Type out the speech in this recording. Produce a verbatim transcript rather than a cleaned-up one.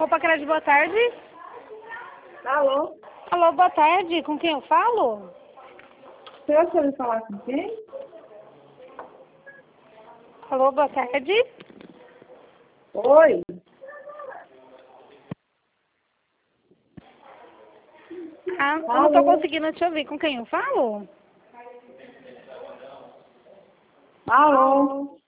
Pacred, boa tarde. Alô? Alô, boa tarde. Com quem eu falo? Você pode falar com quem? Alô, boa tarde. Oi? Ah, eu não tô conseguindo te ouvir. Com quem eu falo? Alô?